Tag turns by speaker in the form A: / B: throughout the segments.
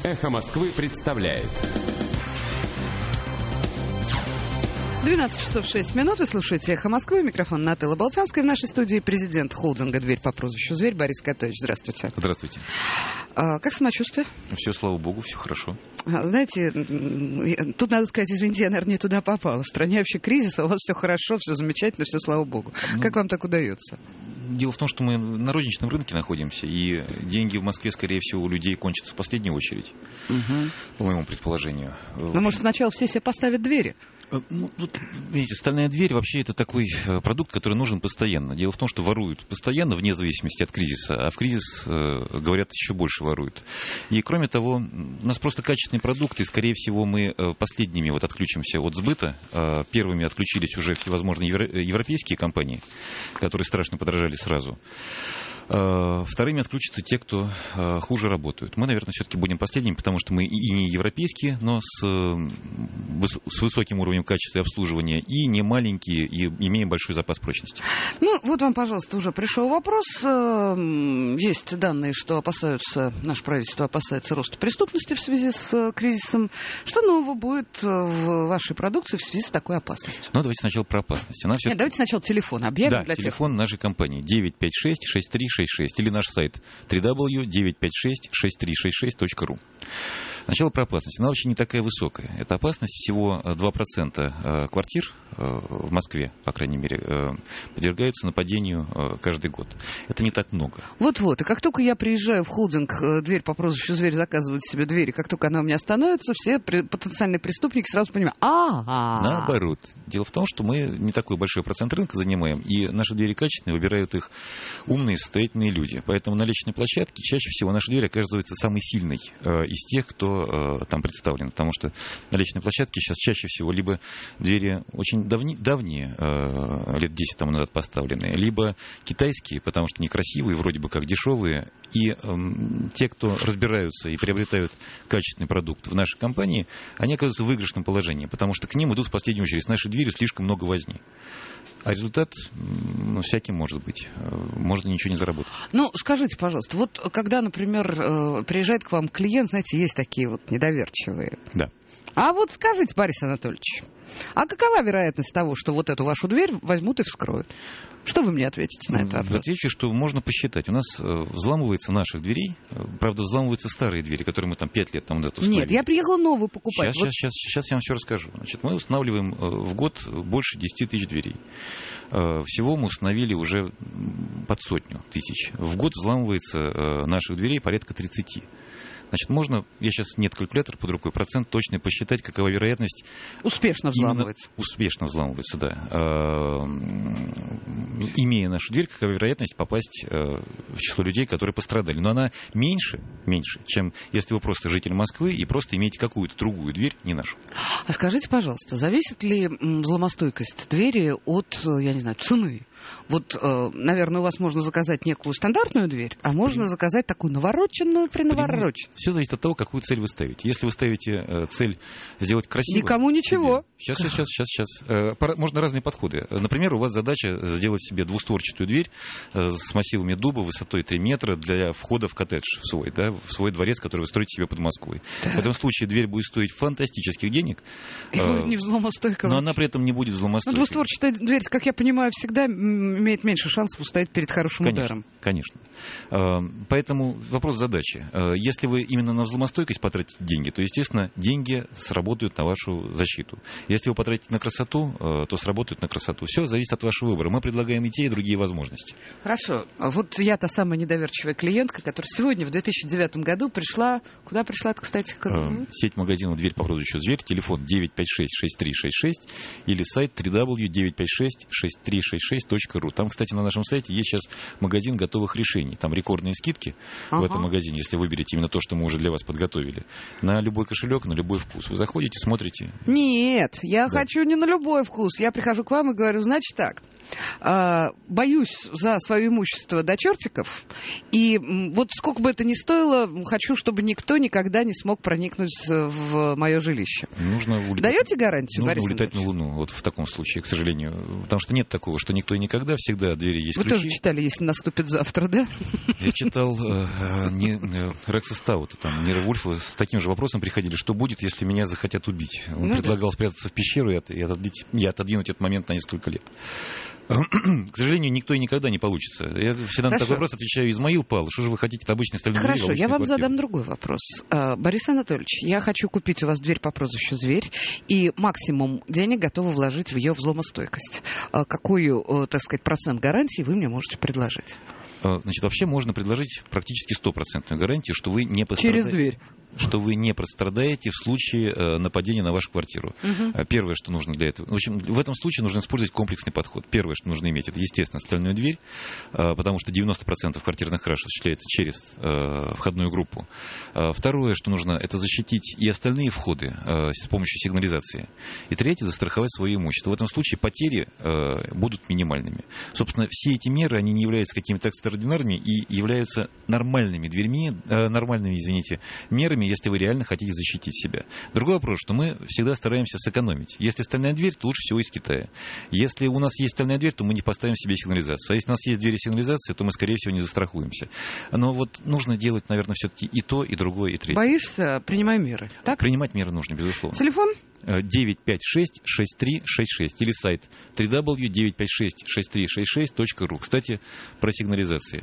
A: «Эхо Москвы» представляет.
B: 12 часов 6 минут. Вы слушаете «Эхо Москвы». Микрофон Наталья Болтянская. В нашей студии президент холдинга «Дверь» по прозвищу «Зверь» Борис Котович. Здравствуйте.
C: Здравствуйте.
B: Как самочувствие?
C: Все, слава богу, все хорошо.
B: Знаете, тут надо сказать, извините, я, наверное, не туда попала. В стране вообще кризис, а у вас все хорошо, все замечательно, все, слава богу. Как вам так удается?
C: Дело в том, что мы на розничном рынке находимся, и деньги в Москве, скорее всего, у людей кончатся в последнюю очередь, по моему предположению.
B: Ну, может, сначала все себе поставят двери?
C: Ну, тут, видите, стальная дверь вообще это такой продукт, который нужен постоянно. Дело в том, что воруют постоянно, вне зависимости от кризиса, а в кризис, говорят, еще больше воруют. И, кроме того, у нас просто качественный продукт, и, скорее всего, мы последними вот отключимся от сбыта. Первыми отключились уже всевозможные европейские компании, которые страшно подорожали сразу. Вторыми отключатся те, кто хуже работают. Мы, наверное, все-таки будем последними, потому что мы и не европейские, но с высоким уровнем качества и обслуживания, и не маленькие, и имеем большой запас прочности.
B: Ну, вот вам, пожалуйста, уже пришел вопрос. Есть данные, что наше правительство опасается роста преступности в связи с кризисом. Что нового будет в вашей продукции в связи с такой опасностью?
C: Ну, давайте сначала про опасность.
B: Нет, давайте сначала телефон объявим для
C: телефон нашей компании 956-6366 или наш сайт www.956-6366.ru. Сначала про опасность. Она вообще не такая высокая. Это опасность всего 2% квартир в Москве, по крайней мере, подвергаются нападению каждый год. Это не так много.
B: Вот-вот. И как только я приезжаю в холдинг «Дверь» по прозвищу «Зверь» заказывать себе двери, как только она у меня становится, все потенциальные преступники сразу понимают.
C: Наоборот. Дело в том, что мы не такой большой процент рынка занимаем, и наши двери качественные, выбирают их умные, состоятельные люди. Поэтому на личной площадке чаще всего наша дверь оказывается самой сильной из тех, кто там представлен. Потому что на личной площадке сейчас чаще всего либо двери очень давние, лет 10 тому назад поставленные, либо китайские, потому что некрасивые, вроде бы как дешевые. И те, кто разбираются и приобретают качественный продукт в нашей компании, они оказываются в выигрышном положении, потому что к ним идут в последнюю очередь. С нашей дверью слишком много возни. А результат, всяким может быть. Можно ничего не заработать.
B: Ну, скажите, пожалуйста, вот когда, например, приезжает к вам клиент, знаете, есть такие вот недоверчивые.
C: Да.
B: А вот скажите, Борис Анатольевич, а какова вероятность того, что вот эту вашу дверь возьмут и вскроют? Что вы мне ответите на это?
C: Отвечу, что можно посчитать. У нас взламывается наших дверей, правда, взламываются старые двери, которые мы там 5 лет тому назад установили.
B: Нет, я приехала новую покупать.
C: Сейчас я вам все расскажу. Значит, мы устанавливаем в год больше 10 тысяч дверей. Всего мы установили уже под 100 тысяч. В год взламывается наших дверей порядка 30. Значит, можно, я сейчас нет калькулятора под рукой, процент точно посчитать, какова вероятность.
B: Успешно взламывается.
C: Успешно взламывается, да. Имея нашу дверь, какова вероятность попасть в число людей, которые пострадали. Но она меньше, чем если вы просто житель Москвы и просто имеете какую-то другую дверь, не нашу.
B: А скажите, пожалуйста, зависит ли взломостойкость двери от, я не знаю, цены? Вот, наверное, у вас можно заказать некую стандартную дверь, а можно заказать такую навороченную, принавороченную.
C: Все зависит от того, какую цель вы ставите. Если вы ставите цель сделать красиво...
B: Никому ничего.
C: Сейчас. Можно разные подходы. Например, у вас задача сделать себе двустворчатую дверь с массивами дуба высотой 3 метра для входа в коттедж в свой дворец, который вы строите себе под Москвой. Да. В этом случае дверь будет стоить фантастических денег.
B: И будет не взломостойкая.
C: Но она при этом не будет взломостойкой.
B: Двустворчатая дверь, как я понимаю, всегда имеет меньше шансов устоять перед хорошим ударом.
C: Конечно. Поэтому вопрос задачи. Если вы именно на взломостойкость потратите деньги, то, естественно, деньги сработают на вашу защиту. Если вы потратите на красоту, то сработают на красоту. Все зависит от вашего выбора. Мы предлагаем и те, и другие возможности.
B: Хорошо. Вот я та самая недоверчивая клиентка, которая сегодня, в 2009 году, пришла... Куда пришла, кстати?
C: Сеть магазинов «Дверь» по прозвищу «Зверь», телефон 956-6366 или сайт www.956-6366.ru. Там, кстати, на нашем сайте есть сейчас магазин готовых решений. Там рекордные скидки в этом магазине, если выберете именно то, что мы уже для вас подготовили. На любой кошелек, на любой вкус. Вы заходите, смотрите.
B: Нет, я хочу не на любой вкус. Я прихожу к вам и говорю, значит так. боюсь за свое имущество до чертиков, и вот сколько бы это ни стоило, хочу, чтобы никто никогда не смог проникнуть в мое жилище. Даете гарантию, Борис
C: Нужно улетать на Луну, вот в таком случае, к сожалению. Потому что нет такого, что никто и никогда, всегда двери есть ключи.
B: Вы тоже читали «Если наступит завтра», да?
C: Я читал Рекса Стаута, там, Нира Вульфа, с таким же вопросом приходили, что будет, если меня захотят убить. Он предлагал спрятаться в пещеру и отодвинуть этот момент на несколько лет. К сожалению, никто и никогда не получится. Я всегда на такой вопрос отвечаю: Измаил Павлович, что же вы хотите от обычной стальной двери?
B: Хорошо, я вам задам другой вопрос. Борис Анатольевич, я хочу купить у вас дверь по прозвищу «Зверь», и максимум денег готова вложить в ее взломостойкость. Какую, так сказать, процент гарантии вы мне можете предложить?
C: Значит, вообще можно предложить практически 100% гарантию, что вы не пострадаете.
B: Через дверь.
C: Что вы не пострадаете в случае нападения на вашу квартиру. Первое, что нужно для этого... В общем, в этом случае нужно использовать комплексный подход. Первое, что нужно иметь, это, естественно, стальную дверь, потому что 90% квартирных краж осуществляется через входную группу. Второе, что нужно, это защитить и остальные входы с помощью сигнализации. И третье, застраховать свое имущество. В этом случае потери будут минимальными. Собственно, все эти меры, они не являются какими-то экстраординарными и являются нормальными дверьми, мерами, если вы реально хотите защитить себя. Другой вопрос, что мы всегда стараемся сэкономить. Если стальная дверь, то лучше всего из Китая. Если у нас есть стальная дверь, то мы не поставим себе сигнализацию. А если у нас есть двери сигнализации, то мы, скорее всего, не застрахуемся. Но вот нужно делать, наверное, все-таки и то, и другое, и третье.
B: Боишься? Принимай меры. Так?
C: Принимать меры нужно, безусловно.
B: Телефон?
C: 956-6366 или сайт www.956-6366.ru. Кстати, про сигнализации.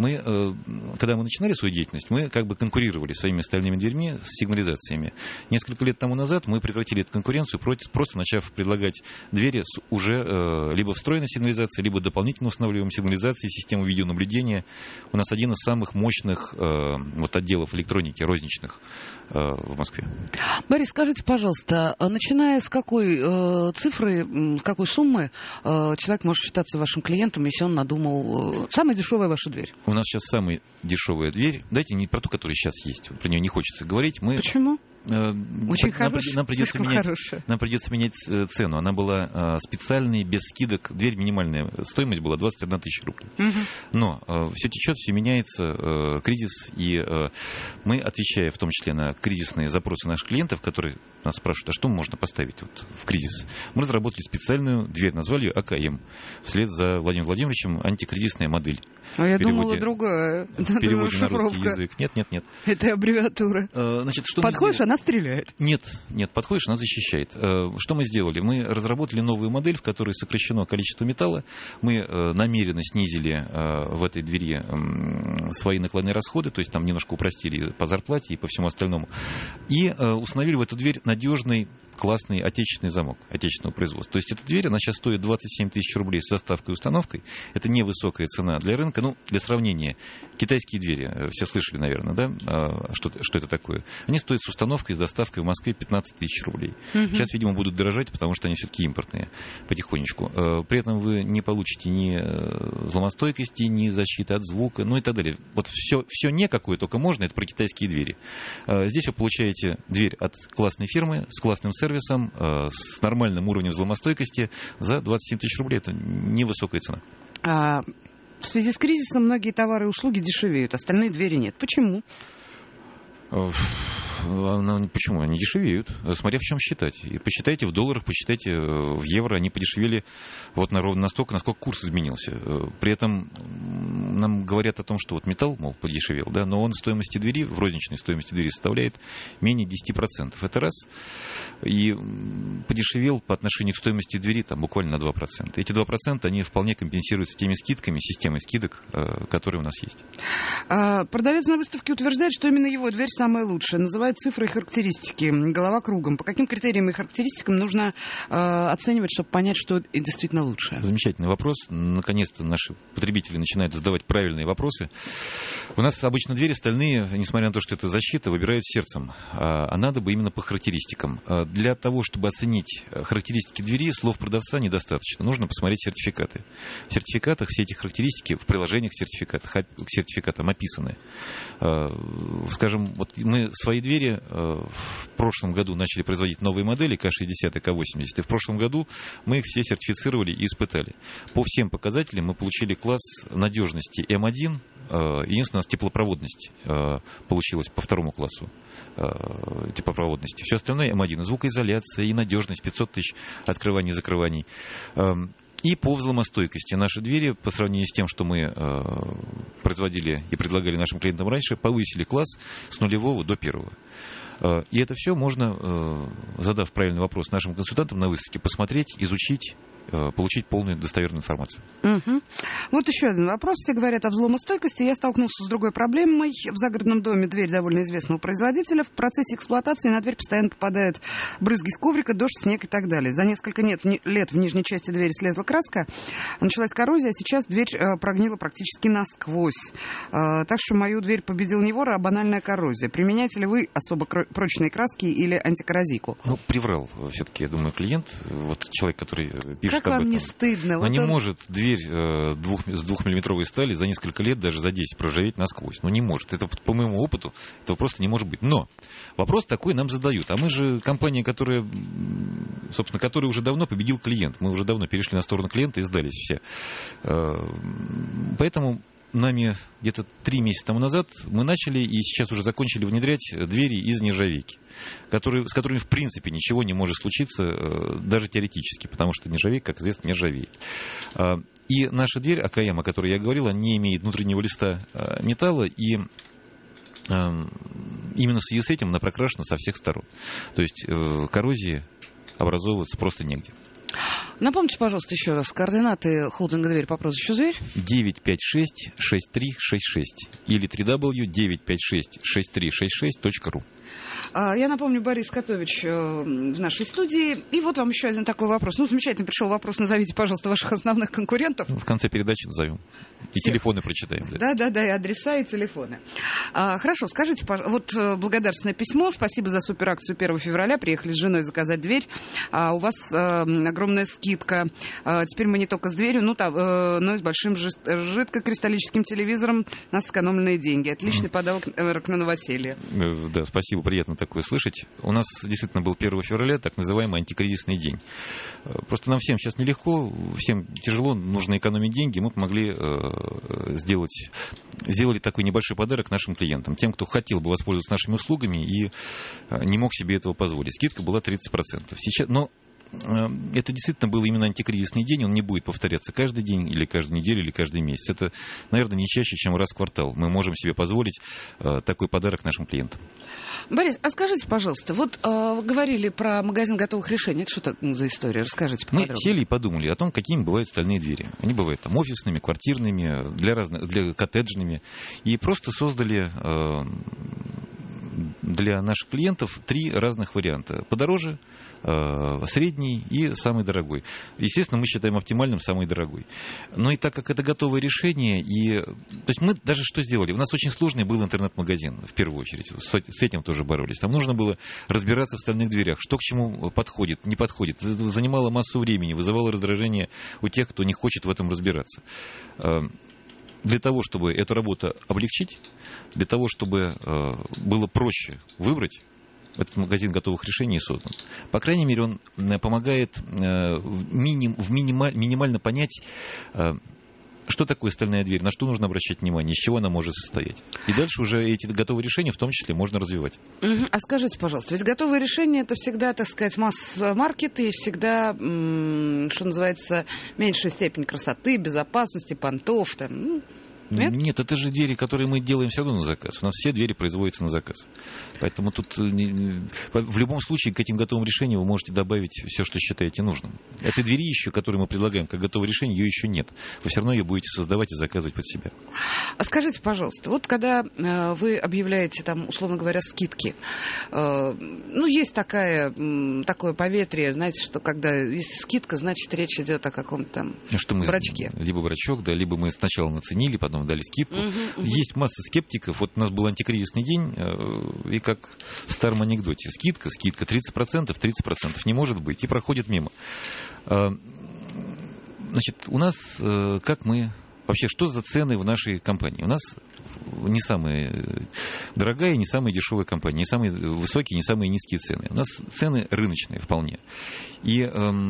C: Когда мы начинали свою деятельность, мы как бы конкурировали своими стальными дверьми с сигнализациями. Несколько лет тому назад мы прекратили эту конкуренцию, просто начав предлагать двери с уже либо встроенной сигнализацией, либо дополнительно устанавливаем сигнализации, систему видеонаблюдения. У нас один из самых мощных отделов электроники розничных в Москве.
B: Борис, скажите, пожалуйста, начиная с какой цифры, с какой суммы человек может считаться вашим клиентом, если он надумал... Самая дешевая ваша дверь?
C: У нас сейчас самая дешевая дверь. Дайте не про ту, которая сейчас есть. Про нее не хочется говорить.
B: Почему? Очень хорошая,
C: нам придется менять цену. Она была специальной, без скидок. Дверь минимальная стоимость была 21 тысяча рублей. Но все течет, все меняется, кризис. И мы, отвечая в том числе на кризисные запросы наших клиентов, которые нас спрашивают, а что можно поставить в кризис, мы разработали специальную дверь, назвали ее АКМ. Вслед за Владимиром Владимировичем антикризисная модель.
B: Я думала, другая.
C: В переводе на русский язык. Нет.
B: Это аббревиатура.
C: Значит, что
B: подходишь, она стреляет.
C: Нет, подходишь, она защищает. Что мы сделали? Мы разработали новую модель, в которой сокращено количество металла. Мы намеренно снизили в этой двери свои накладные расходы, то есть там немножко упростили по зарплате и по всему остальному. И установили в эту дверь надежный, классный отечественный замок отечественного производства. То есть эта дверь, она сейчас стоит 27 тысяч рублей с доставкой и установкой. Это невысокая цена для рынка. Для сравнения, китайские двери, все слышали, наверное, да, что это такое? Они стоят с установкой, с доставкой в Москве 15 тысяч рублей. Сейчас, видимо, будут дорожать, потому что они все-таки импортные потихонечку. При этом вы не получите ни взломостойкости, ни защиты от звука, и так далее. Вот все не какое только можно, это про китайские двери. Здесь вы получаете дверь от классной фирмы, с классным сервисом, с нормальным уровнем взломостойкости за 27 тысяч рублей. Это невысокая цена.
B: В связи с кризисом многие товары и услуги дешевеют, остальные двери нет. Почему?
C: Почему? Они дешевеют, смотря в чем считать. И посчитайте в долларах, посчитайте в евро, они подешевели ровно настолько, насколько курс изменился. При этом нам говорят о том, что металл, подешевел, да, но он в стоимости двери, в розничной стоимости двери составляет менее 10%. Это раз. И подешевел по отношению к стоимости двери буквально на 2%. Эти 2%, они вполне компенсируются теми скидками, системой скидок, которые у нас есть.
B: Продавец на выставке утверждает, что именно его дверь самая лучшая. Называет цифры и характеристики. Голова кругом. По каким критериям и характеристикам нужно оценивать, чтобы понять, что действительно лучше?
C: Замечательный вопрос. Наконец-то наши потребители начинают задавать правильные вопросы. У нас обычно двери стальные, несмотря на то, что это защита, выбирают сердцем. А надо бы именно по характеристикам. Для того, чтобы оценить характеристики двери, слов продавца недостаточно. Нужно посмотреть сертификаты. В сертификатах все эти характеристики, в приложениях к сертификатам описаны. Скажем, мы свои двери двери в прошлом году начали производить новые модели К-60 и К-80, и в прошлом году мы их все сертифицировали и испытали. По всем показателям мы получили класс надежности М1. Единственное, у нас теплопроводность получилась по второму классу теплопроводности. Все остальное М1. Звукоизоляция и надежность, 500 тысяч открываний и закрываний. И по взломостойкости наши двери, по сравнению с тем, что мы производили и предлагали нашим клиентам раньше, повысили класс с 0 до 1. И это все можно, задав правильный вопрос нашим консультантам на выставке, посмотреть, изучить, получить полную достоверную информацию.
B: Угу. Вот еще один вопрос. Все говорят о взломостойкости. Я столкнулся с другой проблемой. В загородном доме дверь довольно известного производителя. В процессе эксплуатации на дверь постоянно попадают брызги с коврика, дождь, снег и так далее. За несколько лет в нижней части двери слезла краска, началась коррозия, а сейчас дверь прогнила практически насквозь. Так что мою дверь победил не вор, а банальная коррозия. Применяете ли вы особо прочные краски или антикоррозийку?
C: Ну, приврал все-таки, я думаю, клиент. Вот человек, который пишет
B: как вам не стыдно?
C: Но
B: вот
C: не может дверь с 2-миллиметровой стали за несколько лет, даже за 10, проржаветь насквозь. Ну, не может. Это, по моему опыту, этого просто не может быть. Но вопрос такой нам задают. А мы же компания, которая уже давно победил клиент. Мы уже давно перешли на сторону клиента и сдались все. Поэтому нами где-то 3 месяца тому назад мы начали и сейчас уже закончили внедрять двери из нержавейки, с которыми в принципе ничего не может случиться, даже теоретически, потому что нержавейка, как известно, не ржавеет. И наша дверь АКМ, о которой я говорил, она не имеет внутреннего листа металла, и именно в связи с этим она прокрашена со всех сторон. То есть коррозии образовываться просто негде.
B: Напомните, пожалуйста, еще раз, координаты холдинга «Дверь» по прозвищу «Зверь».
C: 956-6366 или www.956-6366.ru.
B: Я напомню, Борис Котович в нашей студии. И вот вам еще один такой вопрос. Ну, замечательно пришел вопрос. Назовите, пожалуйста, ваших основных конкурентов.
C: В конце передачи назовем. И все. Телефоны прочитаем.
B: Да, и адреса, и телефоны. Хорошо, скажите, вот благодарственное письмо. Спасибо за суперакцию 1 февраля. Приехали с женой заказать дверь. У вас огромная скидка. Теперь мы не только с дверью, но и с большим жидкокристаллическим телевизором. На сэкономленные деньги. Отличный подарок на новоселье.
C: Да, спасибо, приятно такое слышать. У нас действительно был 1 февраля так называемый антикризисный день. Просто нам всем сейчас нелегко, всем тяжело, нужно экономить деньги. Мы помогли сделали такой небольшой подарок нашим клиентам. Тем, кто хотел бы воспользоваться нашими услугами и не мог себе этого позволить. Скидка была 30%. Но это действительно был именно антикризисный день, он не будет повторяться каждый день, или каждую неделю, или каждый месяц. Это, наверное, не чаще, чем раз в квартал. Мы можем себе позволить такой подарок нашим клиентам.
B: Борис, а скажите, пожалуйста, вот вы говорили про магазин готовых решений. Это что за история? Расскажите поподробнее.
C: Мы сели и подумали о том, какими бывают стальные двери. Они бывают там офисными, квартирными, для коттеджными. И просто создали для наших клиентов 3 разных варианта. Подороже, средний и самый дорогой. Естественно, мы считаем оптимальным самый дорогой. Но и так как это готовое решение, то есть мы даже что сделали? У нас очень сложный был интернет-магазин, в первую очередь. С этим тоже боролись. Там нужно было разбираться в стальных дверях, что к чему подходит, не подходит. Это занимало массу времени, вызывало раздражение у тех, кто не хочет в этом разбираться. Для того, чтобы эту работу облегчить, для того, чтобы было проще выбрать, этот магазин готовых решений создан. По крайней мере, он помогает минимально понять, что такое стальная дверь, на что нужно обращать внимание, из чего она может состоять. И дальше уже эти готовые решения в том числе можно развивать.
B: А скажите, пожалуйста, ведь готовые решения — это всегда, так сказать, масс-маркет и всегда, что называется, меньшая степень красоты, безопасности, понтов, там...
C: Нет, это же двери, которые мы делаем все равно на заказ. У нас все двери производятся на заказ. Поэтому тут в любом случае к этим готовым решениям вы можете добавить все, что считаете нужным. Этой двери еще, которую мы предлагаем как готовое решение, ее еще нет. Вы все равно ее будете создавать и заказывать под себя.
B: А скажите, пожалуйста, вот когда вы объявляете, там, условно говоря, скидки, есть такое поветрие, знаете, что когда есть скидка, значит, речь идет о каком-то там брачке.
C: Либо брачок, да, либо мы сначала наценили, потом дали скидку. Есть масса скептиков. Вот у нас был антикризисный день, и как в старом анекдоте. Скидка, 30%, 30% не может быть. И проходит мимо. Значит, у нас, как мы Вообще, что за цены в нашей компании? У нас не самая дорогая, не самая дешевая компания, не самые высокие, не самые низкие цены. У нас цены рыночные вполне. И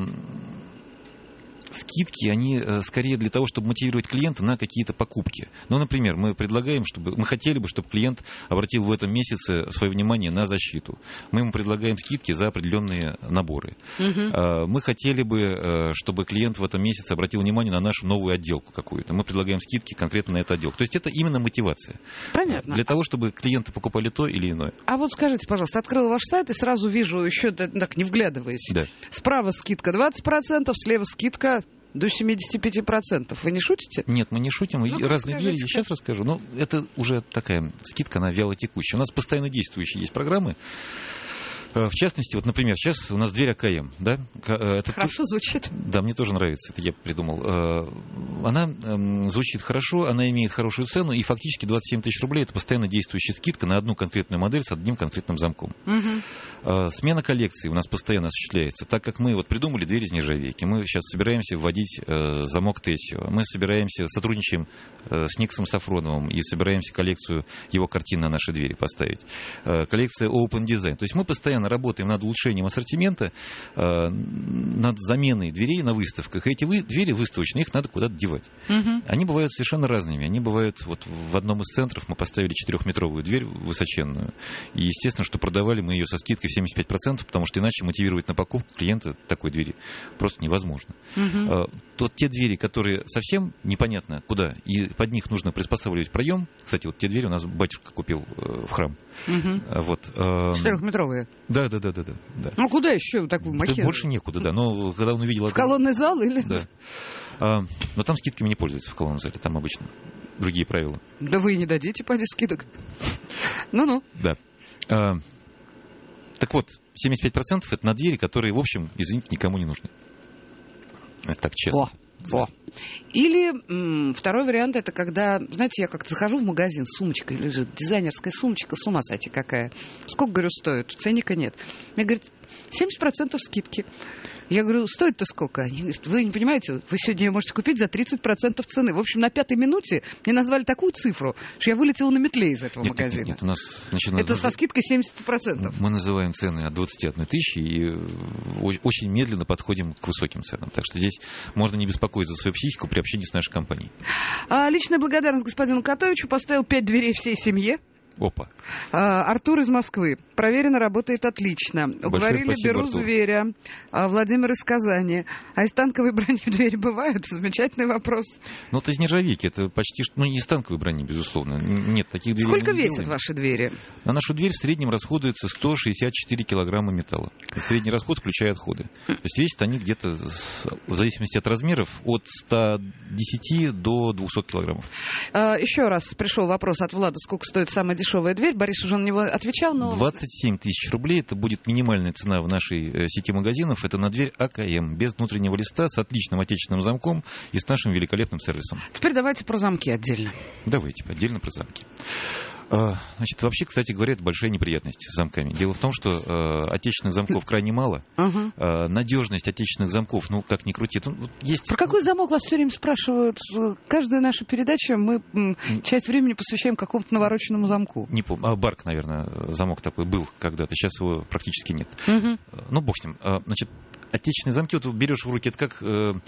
C: скидки, они скорее для того, чтобы мотивировать клиента на какие-то покупки. Ну, например, мы хотели бы, чтобы клиент обратил в этом месяце свое внимание на защиту. Мы ему предлагаем скидки за определенные наборы. Мы хотели бы, чтобы клиент в этом месяце обратил внимание на нашу новую отделку какую-то. Мы предлагаем скидки конкретно на эту отделку. То есть это именно мотивация.
B: Понятно.
C: Для того, чтобы клиенты покупали то или иное.
B: А вот скажите, пожалуйста, открыла ваш сайт и сразу вижу, еще так не вглядываясь.
C: Да.
B: Справа скидка 20%, слева скидка до 75%. Вы не шутите?
C: Нет, мы не шутим.
B: Ну,
C: разные двери, я сейчас расскажу. Но это уже такая скидка, она вялотекущая. У нас постоянно действующие есть программы. В частности, вот, например, сейчас у нас дверь АКМ. Да? Это
B: Хорошо звучит.
C: Да, мне тоже нравится, это я придумал. Она звучит хорошо, она имеет хорошую цену, и фактически 27 тысяч рублей – это постоянно действующая скидка на одну конкретную модель с одним конкретным замком. Смена коллекции у нас постоянно осуществляется, так как мы вот придумали дверь из нержавейки. Мы сейчас собираемся вводить замок Тесио. Мы сотрудничаем с Никсом Сафроновым и собираемся коллекцию его картин на наши двери поставить. Коллекция Open Design. То есть мы постоянно работаем над улучшением ассортимента, над заменой дверей на выставках. И эти двери выставочные, их надо куда-то девать. Они бывают совершенно разными. Они бывают, вот в одном из центров мы поставили 4-метровую дверь высоченную. И естественно, что продавали мы ее со скидкой в 75%, потому что иначе мотивировать на покупку клиента такой двери просто невозможно. То те двери, которые совсем непонятно куда, и под них нужно приспосабливать проем. Кстати, вот те двери у нас батюшка купил в храм. Вот.
B: 4-метровые.
C: Да.
B: Ну, куда еще такую махину?
C: Больше некуда, да. Но когда он увидел...
B: В колонный зал или...
C: Да. Но там скидками не пользуются в колонном зале, там обычно другие правила.
B: Да вы и не дадите, поди, скидок. Ну-ну.
C: Да. Так вот, 75% это на двери, которые, в общем, извините, никому не нужны. Это так честно.
B: Во. Или второй вариант, это когда, знаете, я как-то захожу в магазин, сумочка лежит, дизайнерская сумочка, с ума сойти какая. Сколько, говорю, стоит? Ценника нет. Мне говорят, 70% скидки. Я говорю, стоит-то сколько? Они говорят, вы не понимаете, вы сегодня ее можете купить за 30% цены. В общем, на 5-й минуте мне назвали такую цифру, что я вылетела на метле из этого магазина.
C: Нет, у нас,
B: это со скидкой 70%.
C: Мы называем цены от 21 тысячи и очень медленно подходим к высоким ценам. Так что здесь можно не беспокоиться за свою психику при общении с нашей компанией.
B: Личная благодарность господину Котовичу. Поставил 5 дверей всей семье.
C: Опа.
B: Артур из Москвы. Проверено, работает отлично. Уговорили, беру
C: Артур.
B: Зверя. Владимир из Казани. А из танковой брони в двери бывают? Замечательный вопрос.
C: Ну, это из нержавейки. Это почти, не из танковой брони, безусловно. Нет, таких дверей.
B: Сколько весят ваши двери?
C: На нашу дверь в среднем расходуется 164 килограмма металла. Средний расход, включая отходы. То есть весят они где-то, в зависимости от размеров, от 110 до 200 килограммов.
B: Еще раз пришел вопрос от Влада, сколько стоит самая дешевая дверь. Борис уже на него отвечал, но...
C: 27 тысяч рублей. Это будет минимальная цена в нашей сети магазинов. Это на дверь АКМ, без внутреннего листа, с отличным отечественным замком и с нашим великолепным сервисом.
B: Теперь давайте про замки отдельно.
C: Давайте отдельно про замки. Значит, вообще, кстати говоря, это большая неприятность с замками. Дело в том, что отечественных замков крайне мало. Надежность отечественных замков, как ни крути. Есть...
B: Про какой замок вас все время спрашивают? Каждая наша передача, мы часть времени посвящаем какому-то навороченному замку.
C: Не помню. Барк, наверное, замок такой был когда-то. Сейчас его практически нет. Ну, бог с ним. Значит, отечественные замки, вот берешь в руки, это как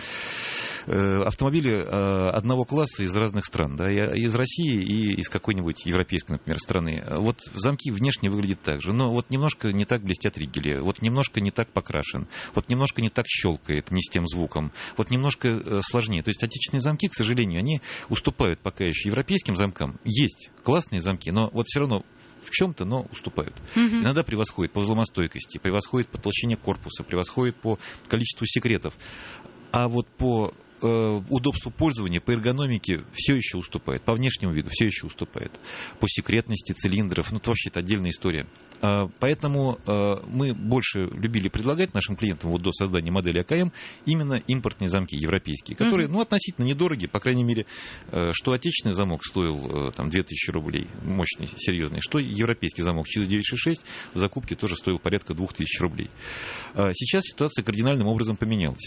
C: автомобили одного класса из разных стран, да, из России и из какой-нибудь европейской, например, страны. Вот замки внешне выглядят так же, но вот немножко не так блестят ригели, вот немножко не так покрашен, вот немножко не так щелкает, не с тем звуком, вот немножко сложнее. То есть отечественные замки, к сожалению, они уступают пока еще европейским замкам. Есть классные замки, но вот все равно в чем-то, но уступают. Иногда превосходит по взломостойкости, превосходит по толщине корпуса, превосходит по количеству секретов. А вот по удобству пользования, по эргономике все еще уступает. По внешнему виду все еще уступает. По секретности цилиндров, это вообще это отдельная история. Поэтому мы больше любили предлагать нашим клиентам до создания модели АКМ именно импортные замки европейские, которые относительно недорогие, по крайней мере, что отечественный замок стоил 2000 рублей, мощный, серьезный, что европейский замок через 966 в закупке тоже стоил порядка 2000 рублей. Сейчас ситуация кардинальным образом поменялась.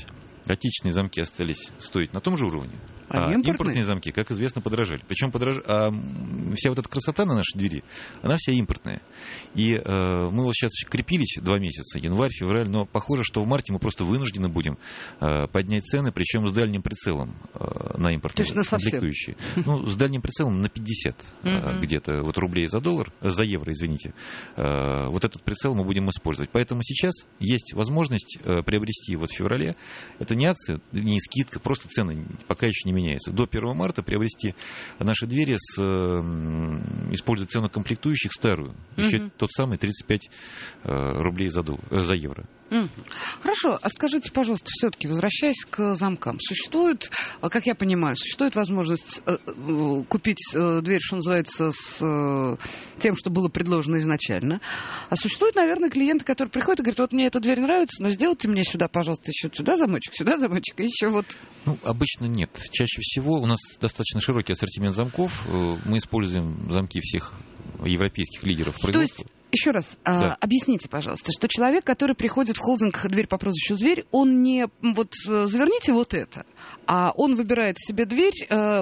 C: Отечественные замки остались стоить на том же уровне,
B: А
C: импортные замки, как известно, подорожали. Причем вся вот эта красота на нашей двери, она вся импортная. И мы вот сейчас крепились 2 месяца, январь, февраль, но похоже, что в марте мы просто вынуждены будем поднять цены, причем с дальним прицелом на импортные комплектующие. Ну, с дальним прицелом на 50 где-то вот рублей за евро, извините. Вот этот прицел мы будем использовать. Поэтому сейчас есть возможность приобрести вот в феврале, это не акция, не скидка, просто цены пока еще не меняются. До 1 марта приобрести наши двери, используя цену комплектующих старую, еще тот самый 35 рублей за евро.
B: Хорошо, а скажите, пожалуйста, все-таки, возвращаясь к замкам, существует, как я понимаю, существует возможность купить дверь, что называется, с тем, что было предложено изначально, а существуют, наверное, клиенты, которые приходят и говорят: вот мне эта дверь нравится, но сделайте мне сюда, пожалуйста, еще сюда замочек, и еще вот.
C: Ну, обычно нет. Чаще всего у нас достаточно широкий ассортимент замков. Мы используем замки всех европейских лидеров производства.
B: Еще раз, объясните, пожалуйста, что человек, который приходит в холдинг «Дверь по прозвищу Зверь», он не вот заверните вот это, а он выбирает себе дверь,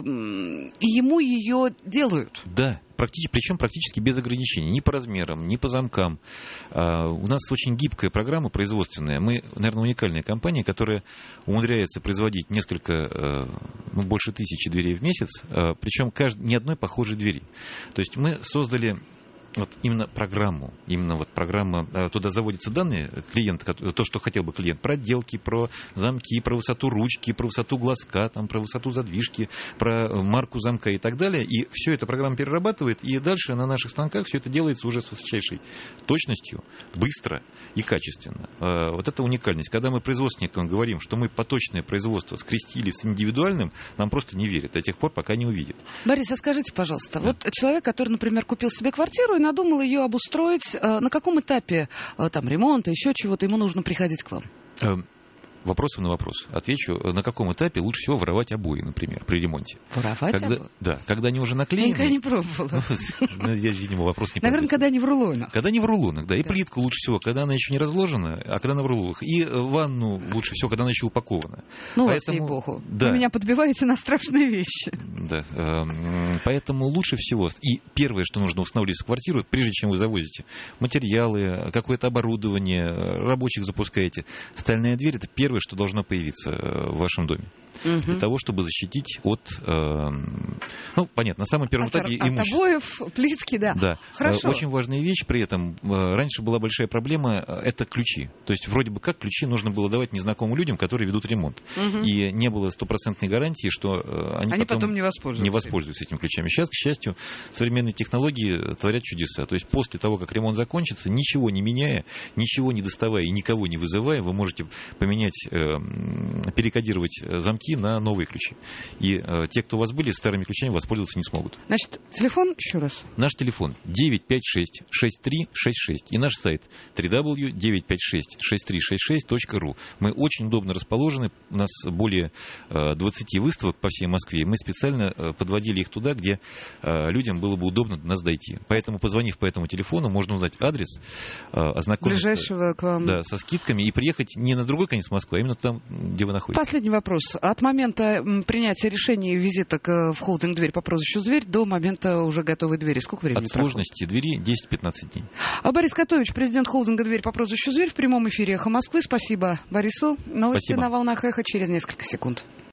B: и ему ее делают.
C: Да, причем практически без ограничений, ни по размерам, ни по замкам. У нас очень гибкая программа производственная. Мы, наверное, уникальная компания, которая умудряется производить больше 1000 дверей в месяц, причем ни одной похожей двери. То есть мы создали вот именно программа, туда заводятся данные клиента, то, что хотел бы клиент, про отделки, про замки, про высоту ручки, про высоту глазка, про высоту задвижки, про марку замка и так далее. И все это программа перерабатывает, и дальше на наших станках все это делается уже с высочайшей точностью, быстро и качественно. Вот это уникальность. Когда мы производственникам говорим, что мы поточное производство скрестили с индивидуальным, нам просто не верят до тех пор, пока не увидят.
B: Борис, а скажите, пожалуйста, вот человек, который, например, купил себе квартиру и надумал ее обустроить, на каком этапе ремонта, еще чего-то, ему нужно приходить к вам?
C: Вопросом на вопрос. Отвечу, на каком этапе лучше всего воровать обои, например, при ремонте.
B: Воровать обои?
C: Да, когда они уже наклеены.
B: Я никогда не пробовала.
C: Я, видимо, вопрос не
B: наверное, когда они в рулонах.
C: Когда они в рулонах, да. И плитку лучше всего, когда она еще не разложена, а когда она в рулонах. И ванну лучше всего, когда она еще упакована.
B: Ей богу. Вы меня подбиваете на страшные вещи.
C: Да. Поэтому лучше всего. И первое, что нужно установить в квартиру, прежде чем вы завозите материалы, какое-то оборудование, рабочих запускаете. Стальная дверь — это первое, что должно появиться в вашем доме. Для того, чтобы защитить от... понятно, на самом первом этапе имущество. От
B: обоев, плитки, да.
C: Да.
B: Хорошо.
C: Очень важная вещь при этом. Раньше была большая проблема — это ключи. То есть вроде бы как ключи нужно было давать незнакомым людям, которые ведут ремонт. И не было стопроцентной гарантии, что они потом не воспользуются этими ключами. Сейчас, к счастью, современные технологии творят чудеса. То есть после того, как ремонт закончится, ничего не меняя, ничего не доставая и никого не вызывая, вы можете перекодировать замки на новые ключи. И те, кто у вас были, старыми ключами воспользоваться не смогут.
B: Значит, телефон еще раз.
C: Наш телефон 956-6366 и наш сайт www.956-6366.ru. Мы очень удобно расположены. У нас более 20 выставок по всей Москве. Мы специально подводили их туда, где людям было бы удобно до нас дойти. Поэтому, позвонив по этому телефону, можно узнать адрес, ознакомиться
B: ближайшего к вам.
C: Да, со скидками и приехать не на другой конец Москвы, а именно там, где вы находитесь.
B: Последний вопрос. От момента принятия решения и визита в холдинг «Дверь по прозвищу Зверь» до момента уже готовой двери сколько времени
C: проходит? От сложности двери 10-15 дней.
B: Борис Котович, президент холдинга «Дверь по прозвищу Зверь», в прямом эфире «Эхо Москвы». Спасибо Борису. Новости на волнах «Эхо» через несколько секунд.